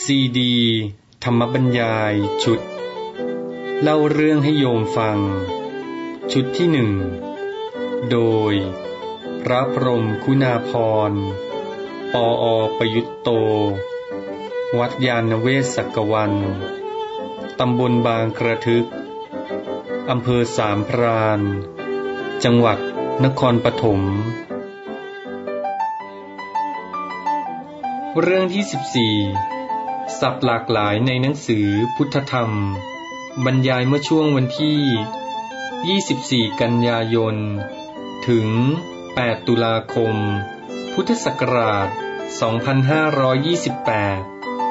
ซีดีธรรมบรรยายชุดเล่าเรื่องให้โยมฟังชุดที่1โดยพระพรหมคุณาภรณ์ปอ.ประยุตโตวัดยานเวศกวันตำบลบางกระทึกอำเภอสามพรานจังหวัดนครปฐมเรื่องที่14ศัพท์หลากหลายในหนังสือพุทธธรรมบรรยายเมื่อช่วงวันที่24กันยายนถึง8ตุลาคมพุทธศักราช2528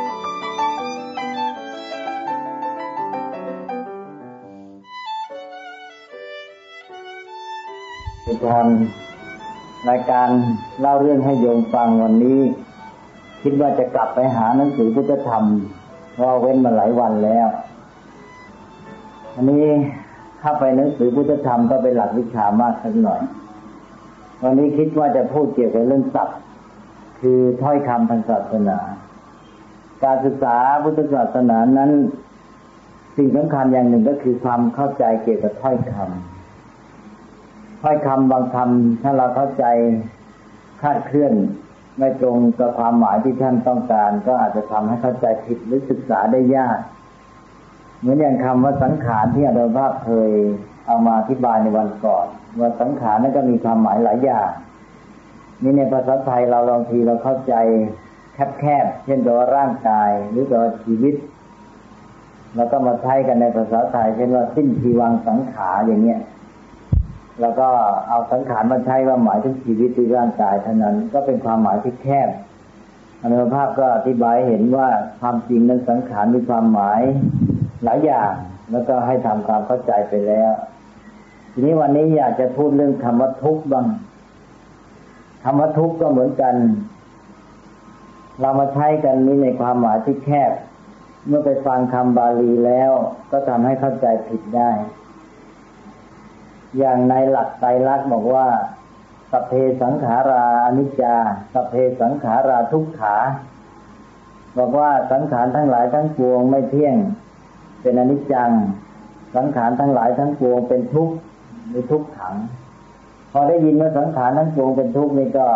ทางรายการเล่าเรื่องให้โยมฟังวันนี้คิดว่าจะกลับไปหาหนังสือพุทธธรรมเพราะเว้นมาหลายวันแล้วอันนี้เข้าไปหนังสือพุทธธรรมก็เป็นหลักวิชามากสักหน่อยวันนี้คิดว่าจะพูดเกี่ยวกับเรื่องศัพท์คือถ้อยคำทางศาสนาการศึกษาพุทธศาสนานั้นสิ่งสำคัญอย่างหนึ่งก็คือความเข้าใจเกี่ยวกับถ้อยคำบางคำถ้าเราเข้าใจคลาดเคลื่อนไม่ตรงกับความหมายที่ท่านต้องการก็อาจจะทำให้เข้าใจผิดหรือศึกษาได้ยากเหมือนอย่างคำว่าสังขารที่อาจารย์ภาพเคยเอามาอธิบายในวันก่อนว่าสังขารนั้นก็มีความหมายหลายอย่างนี่ในภาษาไทยเราบางทีเราเข้าใจแคบๆเช่นตัวร่างกายหรือตัวชีวิตแล้วก็มาใช้กันในภาษาไทยเช่นว่าสิ้นชีวังสังขารอย่างเงี้ยแล้วก็เอาสังขารมาใช้ว่าหมายถึงชีวิตหรือร่างกายเท่านั้นก็เป็นความหมายที่แคบอาจารย์ภาพก็อธิบายเห็นว่าความจริงนั้นสังขารมีความหมายหลายอย่างแล้วก็ให้ทำความเข้าใจไปแล้วทีนี้วันนี้อยากจะพูดเรื่องคำว่าทุกข์บ้างคำว่าทุกข์ก็เหมือนกันเรามาใช้กันนี้ในความหมายที่แคบเมื่อไปฟังคำบาลีแล้วก็ทำให้เข้าใจผิดได้อย่างในหลักไตรลักษณ์บอกว่าสัพเพสังขาราอนิจจาสัพเพสังขาราทุกขาบอกว่าสังขารทั้งหลายทั้งปวงไม่เที่ยงเป็นอนิจจังสังขารทั้งหลายทั้งปวงเป็นทุกข์มีทุกขังพอได้ยินว่าสังขารทั้งปวงเป็นทุกข์นี่ก็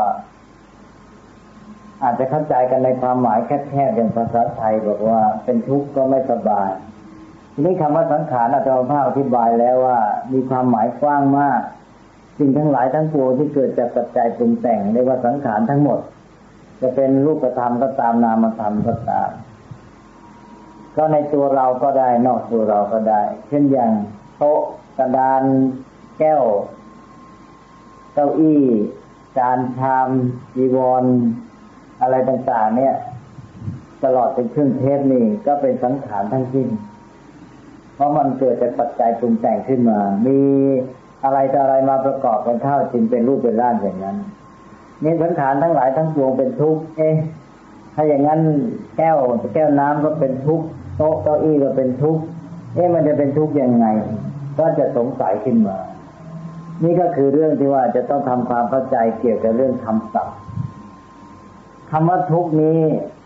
อาจจะเข้าใจกันในความหมายแคบๆอย่างภาษาไทยบอกว่าเป็นทุกข์ก็ไม่สบายทีนี้คำว่าสังขารอาจารย์ภาพอธิบายแล้วว่ามีความหมายกว้างมากสิ่งทั้งหลายทั้งปวงที่เกิดจากปัจจัยปรุงแต่งเรียกว่าสังขารทั้งหมดจะเป็นรูปธรรมก็ตามนามธรรมก็ตามก็ในตัวเราก็ได้นอกตัวเราก็ได้เช่นอย่างโต๊ะกระดานแก้วเก้าอี้จานชามจีวรอะไรต่างๆเนี่ยตลอดเป็นเครื่องเทศนี่ก็เป็นสังขารทั้งสิ้นเพราะมันเกิดจากปัจจัยปรุงแต่งขึ้นมามีอะไรต่ออะไรมาประกอบกันเข้าจึงเป็นรูปเป็นร่างอย่างนั้นนี่สังขารทั้งหลายทั้งปวงเป็นทุกข์ถ้าอย่างนั้นแก้วน้ำก็เป็นทุกข์โต๊ะเก้าอี้ก็เป็นทุกข์มันจะเป็นทุกข์ยังไงก็จะสงสัยขึ้นมานี่ก็คือเรื่องที่ว่าจะต้องทำความเข้าใจเกี่ยวกับเรื่องคำศัพท์คำว่าทุกข์นี้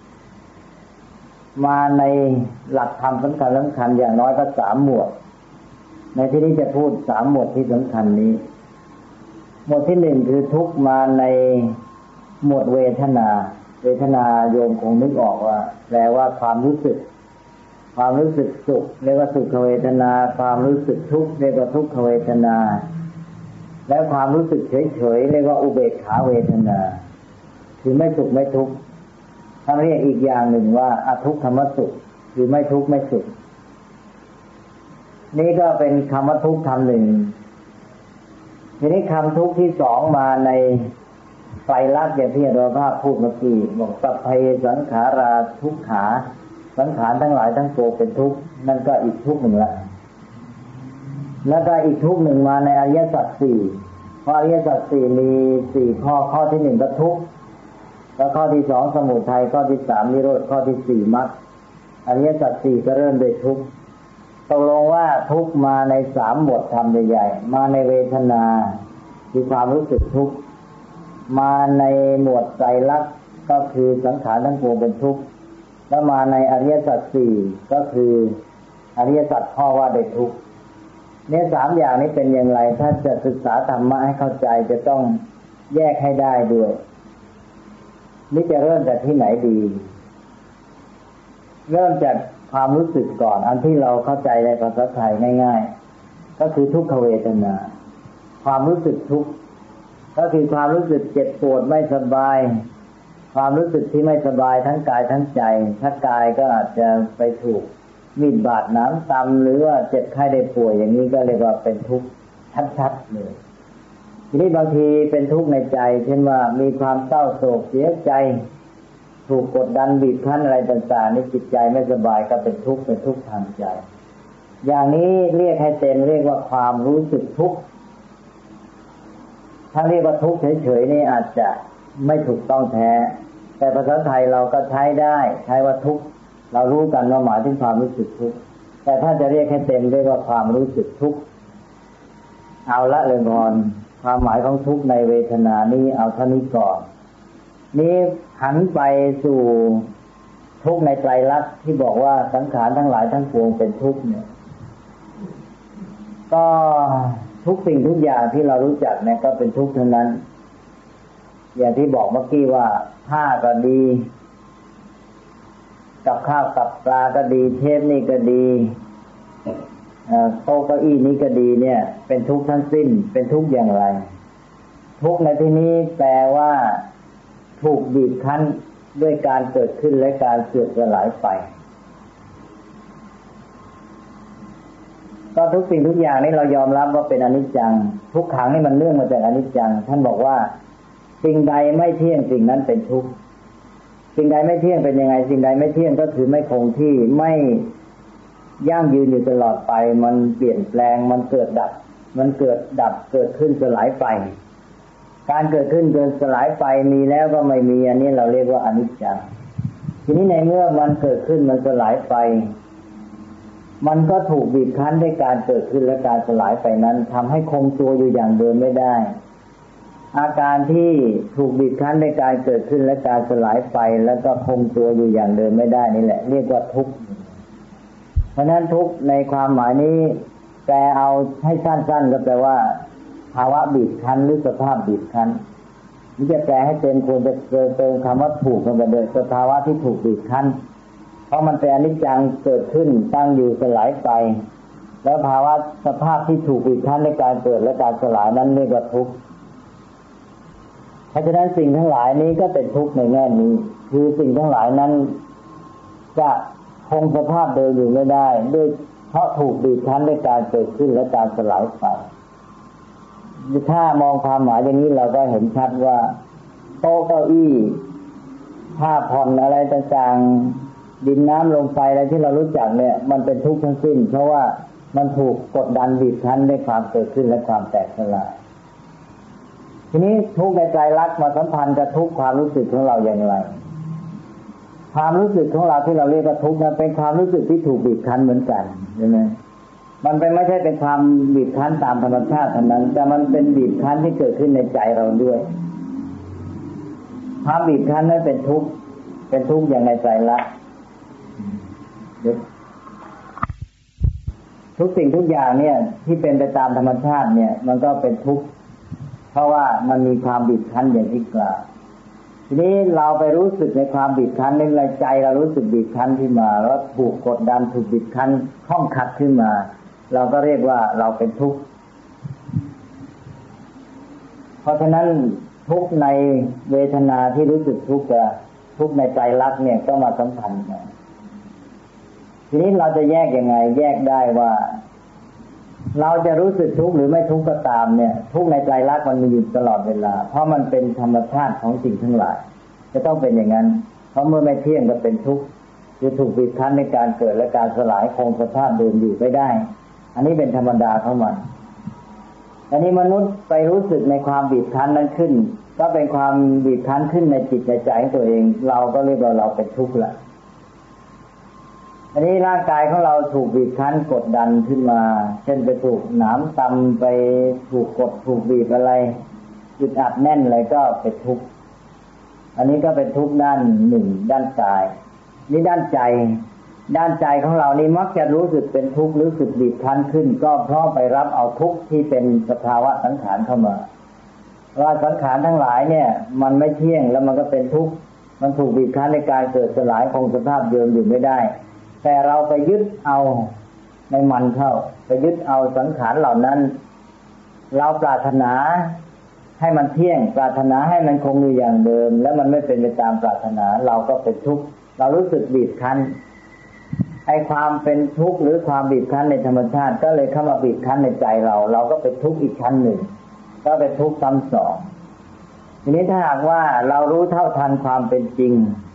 มาในหลักธรรมสำคัญอย่างน้อยก็3หมวดในที่นี้จะพูด3หมวดที่สำคัญนี้หมวดที่1คือทุกข์มาในหมวดเวทนาโยมคงนึกออกว่าแปลว่าความรู้สึกสุขเรียกว่าสุขเวทนาความรู้สึกทุกข์เรียกว่าทุกขเวทนาและความรู้สึกเฉยๆเรียกว่าอุเบกขาเวทนาคือไม่สุขไม่ทุกข์ถ้าเรียกอีกอย่างหนึ่งว่าอทุกขมสุขคือไม่ทุกข์ไม่สุขนี่ก็เป็นคำว่าทุกข์คำหนึ่งทีนี้คำทุกข์ที่2มาในไตรลักษณ์อย่างที่เราภาพพูดเมื่อกี้บอกสัพเพสังขาราทุกขาสังขารทั้งหลายทั้งปวงเป็นทุกข์นั่นก็อีกทุกข์หนึ่งละแล้วก็อีกทุกข์หนึ่งมาในอริยสัจ4เพราะอริยสัจ4มี4ข้อที่1ก็ทุกข์แล้วข้อที่2สมุทัยข้อที่3นิโรธข้อที่4มรรคอริยสัจ4ก็เริ่มด้วยทุกข์ตกลงว่าทุกข์มาใน3หมวดธรรมใหญ่ๆมาในเวทนาคือความรู้สึกทุกข์มาในหมวดไตรลักษณ์ก็คือสังขารทั้งปวงเป็นทุกข์ แแล้วมาในอริยสัจสี่ก็คืออริยสัจข้อว่าด้วยทุกข์เนี่ยสามอย่างนี้เป็นอย่างไรถ้าจะศึกษาธรรมะให้เข้าใจจะต้องแยกให้ได้ด้วยนี่จะเริ่มจากที่ไหนดีเริ่มจากความรู้สึกก่อนอันที่เราเข้าใจในภาษาไทยง่ายๆก็คือทุกขเวทนาความรู้สึกทุกข์ก็คือความรู้สึกเจ็บปวดไม่สบายความรู้สึกที่ไม่สบายทั้งกายทั้งใจถ้ากายก็อาจจะไปถูกมีดบาดน้ำตำหรือว่าเจ็บไข้ได้ป่วยอย่างนี้ก็เรียกว่าเป็นทุกข์ชัดๆเลยทีนี้บางทีเป็นทุกข์ในใจเช่นว่ามีความเศร้าโศกเสียใจถูกกดดันบีบคั้นอะไรต่างๆนี่จิตใจไม่สบายก็เป็นทุกข์ทางใจอย่างนี้เรียกให้เต็มเรียกว่าความรู้สึกทุกข์ถ้าเรียกว่าทุกข์เฉยๆนี่อาจจะไม่ถูกต้องแท้แต่ภาษาไทยเราก็ใช้ได้ใช้ว่าทุกข์เรารู้กันว่าหมายถึงความรู้สึกทุกข์แต่ถ้าจะเรียกให้เต็มเรียกว่าความรู้สึกทุกข์เอาละเรื่องก่อนความหมายของทุกข์ในเวทนานี้เอาเท่านี้ก่อนนี้หันไปสู่ทุกข์ในไตรลักษณ์ที่บอกว่าสังขารทั้งหลายทั้งปวงเป็นทุกข์เนี่ยก็ทุกสิ่งทุกอย่างที่เรารู้จักเนี่ยก็เป็นทุกข์ทั้งนั้นอย่างที่บอกเมื่อกี้ว่าผ้าก็ดีกับข้าวกับปลาก็ดีเทปนี่ก็ดีโต๊ะเก้าอี้นี้ก็ดีเนี่ยเป็นทุกข์ทั้งสิ้นเป็นทุกข์อย่างไรทุกข์ในที่นี้แปลว่าถูกบีบคั้นด้วยการเกิดขึ้นและการเสื่อมสลายไปก็ทุกสิ่งทุกอย่างนี้เรายอมรับว่าเป็นอนิจจังทุกขังนี่มันเนื่องมาจากอนิจจังท่านบอกว่าสิ่งใดไม่เที่ยงสิ่งนั้นเป็นทุกข์สิ่งใดไม่เที่ยงเป็นยังไงสิ่งใดไม่เที่ยงก็คือไม่คงที่ไม่ยั่งยืนอยู่ตลอดไปมันเปลี่ยนแปลงมันเกิดดับมันเกิดดับเกิดขึ้นสลายไปการเกิดขึ้นเกิดสลายไปมีแล้วก็ไม่มีอันนี้เราเรียกว่าอนิจจังทีนี้ในเมื่อมันเกิดขึ้นมันสลายไปมันก็ถูกบีบคั้นด้วยการเกิดขึ้นและการสลายไปนั้นทำให้คงตัวอยู่อย่างเดิมไม่ได้อาการที่ถูกบีบคั้นในการเกิดขึ้นและการสลายไปแล้วก็คงตัวอยู่อย่างเดิมไม่ได้นี่แหละเรียกว่าทุกข์เพราะนั้นทุกข์ในความหมายนี้แปลเอาให้สั้นๆก็แปลว่าภาวะบีบคั้นหรือสภาพบีบคั้นนี่จะแปลให้เต็มควรจะเติมคำว่าถูกเข้าไปด้วยสภาวะที่ถูกบีบคั้นเพราะมันเป็นอนิจจังเกิดขึ้นตั้งอยู่สลายไปแล้วภาวะสภาพที่ถูกบีบคั้นในการเกิดและการสลายนั้นเรียกว่าทุกข์เพราะฉะนั้นสิ่งทั้งหลายนี้ก็เป็นทุกข์ในแง่นี้คือสิ่งทั้งหลายนั้นจะคงสภาพเดิมอยู่ไม่ได้ด้วยเพราะถูกบีบคั้นในการเกิดขึ้นและการสลายไปถ้ามองความหมายอย่างนี้เราก็เห็นชัดว่าโต๊ะเก้าอี้ผ้าผ่อนอะไรต่างๆดินน้ำลมไฟอะไรที่เรารู้จักเนี่ยมันเป็นทุกข์ทั้งสิ้นเพราะว่ามันถูกกดดันบีบคั้นด้วยความเกิดขึ้นและความแตกสลายทีนี้ทุกข์ในใจรักมาสัมพันธ์กับทุกข์ความรู้สึกของเราอย่างไรความรู้สึกของเราที่เราเรียกว่าทุกข์นั้นเป็นความรู้สึกที่ถูกบีบคั้นเหมือนกันใช่ไหมมันไม่ใช่เป็นความบีบคั้นตามธรรมชาติเท่านั้นแต่มันเป็นบีบคั้นที่เกิดขึ้นในใจเราด้วยความบีบคั้นนั้นเป็นทุกข์อย่างในใจรักทุกสิ่งทุกอย่างเนี่ยที่เป็นไปตามธรรมชาติเนี่ยมันก็เป็นทุกข์เพราะว่ามันมีความบีบคั้นอย่างที่กล่าวทีนี้เราไปรู้สึกในความบีบคั้นในใจเรารู้สึกบีบคั้นขึ้นมาแล้วถูกกดดันถูกบีบคั้นข้องขัดขึ้นมาเราก็เรียกว่าเราเป็นทุกข์เพราะฉะนั้นทุกข์ในเวทนาที่รู้สึกทุกข์กับทุกข์ในใจรักเนี่ยก็มาสัมพันธ์กันทีนี้เราจะแยกยังไงแยกได้ว่าเราจะรู้สึกทุกข์หรือไม่ทุกข์ก็ตามเนี่ยทุกข์ในใจรักมันมีอยู่ตลอดเวลาเพราะมันเป็นธรรมชาติของสิ่งทั้งหลายจะต้องเป็นอย่างนั้นเพราะเมื่อไม่เที่ยงก็เป็นทุกข์จะถูกบีบคั้นในการเกิดและการสลายคงสภาพเดิมอยู่ไม่ได้อันนี้เป็นธรรมดาของมันอันนี้มนุษย์ไปรู้สึกในความบีบคั้นนั้นขึ้นก็เป็นความบีบคั้นขึ้นในจิตในใจของตัวเองเราก็เรียกว่าเราเป็นทุกข์ละอันนี้ร่างกายของเราถูกบีบคั้นกดดันขึ้นมาเช่นไปถูกหนามตำไปถูกกดถูกบีบอะไรอึดอัดแน่นอะไรก็เป็นทุกข์อันนี้ก็เป็นทุกข์ด้านหนึ่งด้านกายนี่ด้านใจของเรานี่มักจะรู้สึกเป็นทุกข์รู้สึกบีบคั้นขึ้นก็เพราะไปรับเอาทุกข์ที่เป็นสภาวะสังขารเข้ามาว่าสังขารทั้งหลายเนี่ยมันไม่เที่ยงแล้วมันก็เป็นทุกข์มันถูกบีบคั้นในการเกิดสลายคงสภาพเดิมอยู่ไม่ได้แต่เราไปยึดเอาในมันเข้าไปยึดเอาสังขารเหล่านั้นเราปรารถนาให้มันเที่ยงปรารถนาให้มันคงอยู่อย่างเดิมแล้วมันไม่เป็นไปตามปรารถนาเราก็เป็นทุกข์เรารู้สึกบีบคั้นไอ้ความเป็นทุกข์หรือความบีบคั้นในธรรมชาติก็เลยเข้ามาบีบคั้นในใจเราก็เป็นทุกข์อีกชั้นหนึ่งก็เป็นทุกข์ซ้ำสองทีนี้ถ้าหากว่าเรารู้เท่าทันความเป็นจริง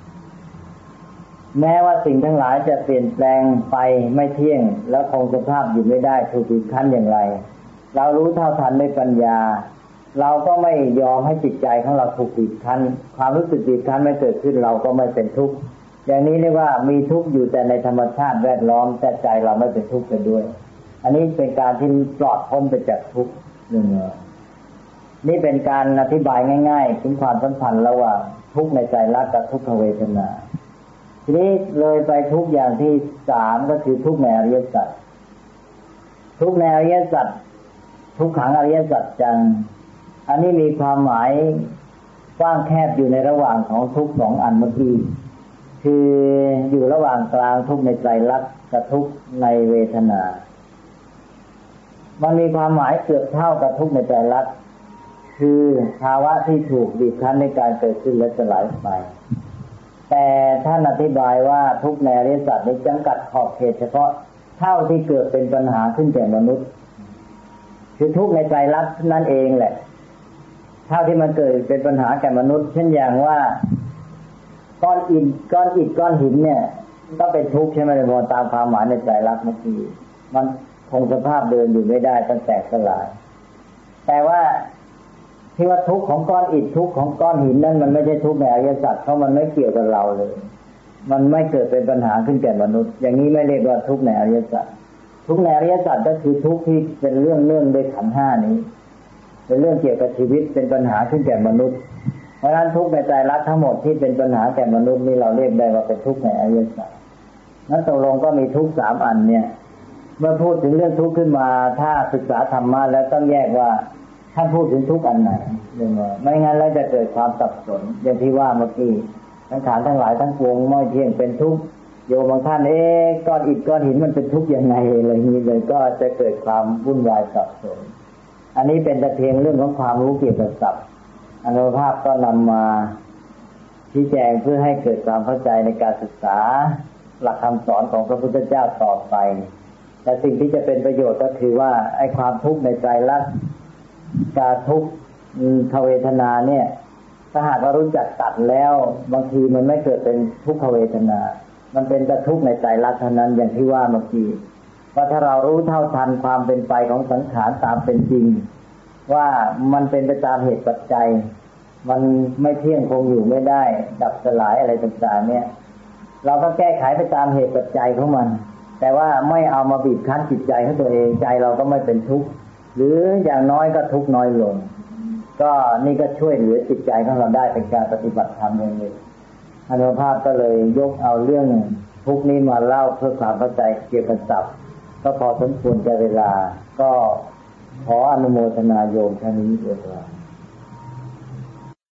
แม้ว่าสิ่งทั้งหลายจะเปลี่ยนแปลงไปไม่เที่ยงแล้วคงสภาพอยู่ไม่ได้ถูกบีบคั้นอย่างไรเรารู้เท่าทันด้วยปัญญาเราก็ไม่ยอมให้จิตใจของเราถูกบีบคั้นความรู้สึกบีบคั้นไม่เกิดขึ้นเราก็ไม่เป็นทุกข์อย่างนี้เรียกว่ามีทุกข์อยู่แต่ในธรรมชาติแวดล้อมแต่ใจเราไม่เป็นทุกข์ไปด้วยอันนี้เป็นการที่ปลอดพ้นไปจากทุกข์นี่เป็นการอธิบายง่ายๆถึงความสัมพันธ์ระหว่างทุกข์ในใจรักกับทุกขเวทนาทีนี้เลยไปทุกข์อย่างที่สามก็คือทุกข์ในอริยสัจทุกข์ในอริยสัจทุกขังอริยสัจจังอันนี้มีความหมายกว้างแคบอยู่ในระหว่างของทุกข์สองอันเมื่อกี้คืออยู่ระหว่างกลางทุกข์ในใจรักกับทุกข์ในเวทนามันมีความหมายเกือบเท่ากับทุกข์ในใจรักคือภาวะที่ถูกบีบคั้นในการเกิดขึ้นและสลายไปแต่ท่านอธิบายว่าทุกข์ในอริยสัจนี้จำกัดขอบเขตเฉพาะเท่าที่เกิดเป็นปัญหาขึ้นแก่มนุษย์คือทุกข์ในใจรักนั่นเองแหละเท่าที่มันเกิดเป็นปัญหาแก่มนุษย์เช่นอย่างว่าก้อนอิฐก้อนหินเนี่ยก็เป็นทุกข์ใช่ไหมพอตามความหมายในใจรักเมื่อกี้มันคงสภาพเดินอยู่ไม่ได้ตั้งแต่สลายแต่ว่าที่ว่าทุกข์ของก้อนอิฐทุกข์ของก้อนหินนั่นมันไม่ใช่ทุกข์ในอริยสัจเพราะมันไม่เกี่ยวกับเราเลยมันไม่เกิดเป็นปัญหาขึ้นแก่มนุษย์อย่างนี้ไม่เรียกว่าทุกข์ในอริยสัจทุกข์ในอริยสัจก็คือทุกข์ที่เป็นเรื่องด้วยขันธ์ห้านี้เป็นเรื่องเกี่ยวกับชีวิตเป็นปัญหาขึ้นแก่มนุษย์เพราะฉะนั้นทุกข์ในใจรักทั้งหมดที่เป็นปัญหาแก่มนุษย์นี่เราเรียกได้ว่าเป็นทุกข์ในอริยสัจนั้นตกลงก็มีทุกข์สามอันเนี่ยเมื่อพูดถึงเรื่องทุกข์ขึ้นมาถ้าศึกษาธรรมะแล้วต้องแยกว่าท่านพูดถึงทุกข์อันไหนไม่งั้นแล้วจะเกิดความสับสนอย่างที่ว่าเมื่อกี้สังขารทั้งหลายทั้งปวงไม่เที่ยงเป็นทุกข์โยมบางท่านก้อนอิฐก้อนหินมันเป็นทุกข์ยังไงอะไรนี้เลยก็จะเกิดความวุ่นวายสับสนอันนี้เป็นแต่เพียงเรื่องของความรู้เกี่ยวกับศัพท์อานุภาพก็นำมาชี้แจงเพื่อให้เกิดความเข้าใจในการศึกษาหลักคำสอนของพระพุทธเจ้าต่อไปแต่สิ่งที่จะเป็นประโยชน์ก็คือว่าไอ้ความทุกข์ในใจรักการทุกขเวทนาเนี่ยถ้าหากว่ารู้จักตัดแล้วบางทีมันไม่เกิดเป็นทุกขเวทนามันเป็นแต่ทุกข์ในใจรักเท่านั้นอย่างที่ว่าเมื่อกี้ว่าถ้าเรารู้เท่าทันความเป็นไปของสังขารตามเป็นจริงว่ามันเป็นไปตามเหตุปัจจัยมันไม่เที่ยงคงอยู่ไม่ได้ดับสลายอะไรต่างๆเนี่ยเราก็แก้ไขไปตามเหตุปัจจัยของมันแต่ว่าไม่เอามาบีบคั้นจิตใจของตัวเองใจเราก็ไม่เป็นทุกข์หรืออย่างน้อยก็ทุกข์น้อยลงก็นี่ก็ช่วยเหลือจิตใจของเราได้เป็นการปฏิบัติธรรมอย่างหนึ่งอานุภาพก็เลยยกเอาเรื่องทุกข์นี้มาเล่าเพื่อความเข้าใจเกี่ยวกับศัพท์ก็พอสมควรแก่เวลาก็ขออนุโมทนาโยมท่านนี้ด้วย